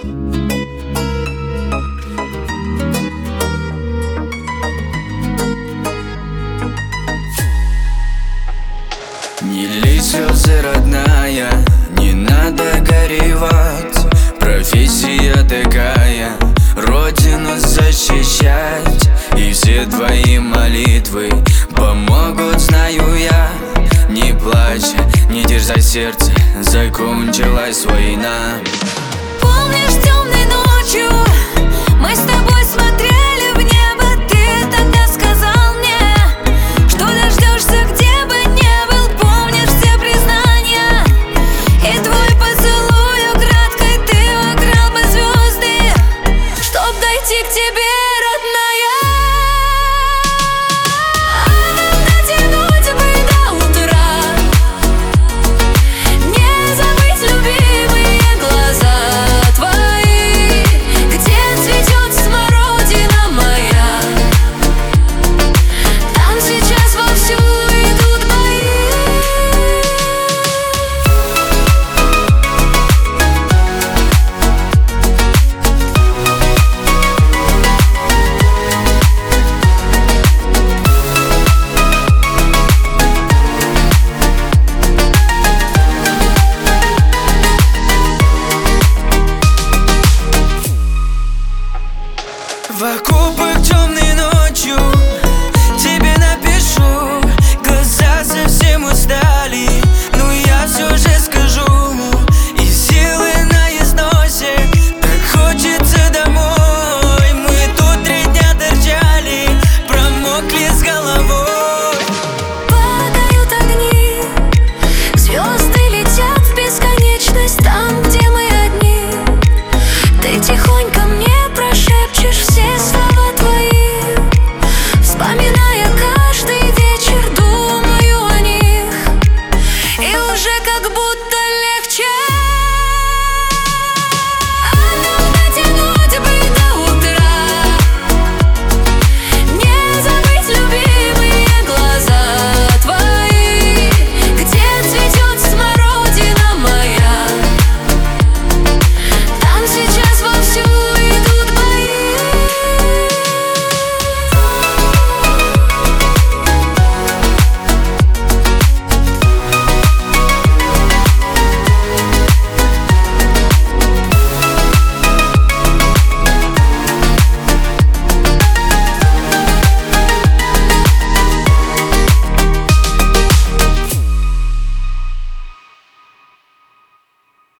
Не лей слезы, родная, не надо горевать. Профессия такая, родину защищать. И все твои молитвы помогут, знаю я. Не плачь, не терзай сердце, закончилась война. Помнишь, темной ночью мы с тобой смотрели в небо? Ты тогда сказал мне, что дождешься, где бы ни был. Помнишь все признания и твой поцелуй украдкой? Ты украл бы звезды, чтоб дойти к тебе, родная. В окопы